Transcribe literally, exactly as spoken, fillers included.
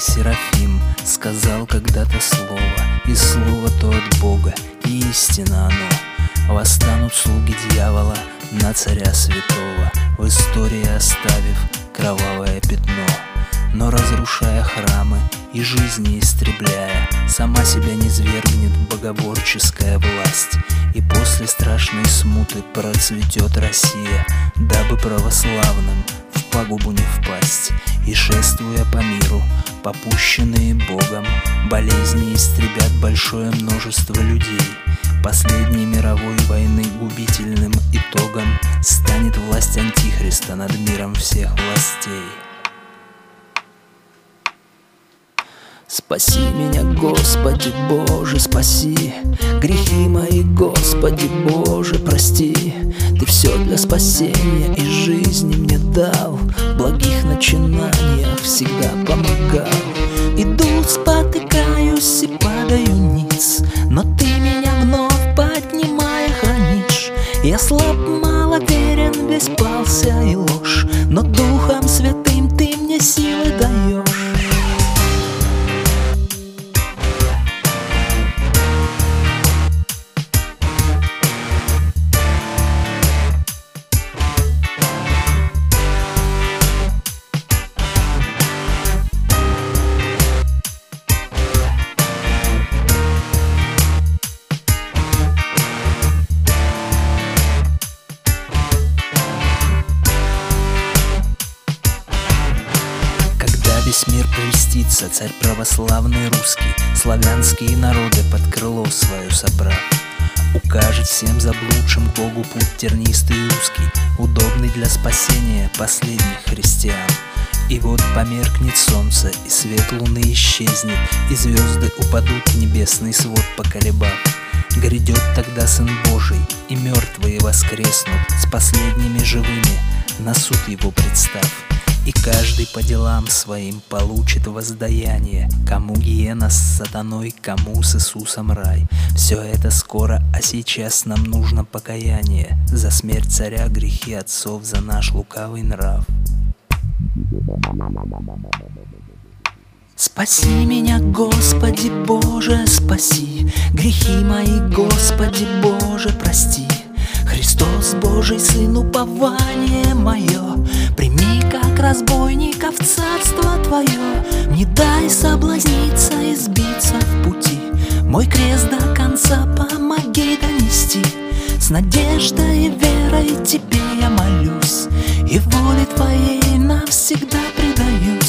Серафим сказал когда-то слово, и слово то от Бога, и истина оно. Восстанут слуги дьявола на царя святого, в истории оставив кровавое пятно. Но разрушая храмы и жизни истребляя, сама себя низвергнет богоборческая власть. И после страшной смуты процветет Россия, дабы православным в пагубу не впасть. И шествуя по миру, попущенные Богом, болезни истребят большое множество людей. Последней мировой войны губительным итогом станет власть Антихриста над миром всех властей. Спаси меня, Господи Боже, спаси, грехи мои, Господи Боже, прости. Ты все для спасения и жизни мне дал, в благих начинаниях всегда помогал. Иду, спотыкаюсь и падаю ниц, но Ты меня вновь поднимая хранишь. Я слаб, маловерен, весь пался и ложь, но Духом Святым Ты мне силы даешь. Весь мир прельстится, царь православный русский, славянские народы под крыло свое собрав, укажет всем заблудшим к Богу путь тернистый и узкий, удобный для спасения последних христиан. И вот померкнет солнце, и свет луны исчезнет, и звезды упадут в небесный свод поколебав. Грядет тогда Сын Божий, и мертвые воскреснут с последними живыми, на суд его представ. И каждый по делам своим получит воздаяние, кому гиена с сатаной, кому с Иисусом рай. Все это скоро, а сейчас нам нужно покаяние за смерть царя, грехи отцов, за наш лукавый нрав. Спаси меня, Господи Боже, спаси, грехи мои, Господи Боже, прости. Христос Божий Сын, упование мое, прими как разбойника в царство Твое. Не дай соблазниться и сбиться в пути, мой крест до конца помоги донести. С надеждой и верой Тебе я молюсь, и воле Твоей навсегда предаюсь.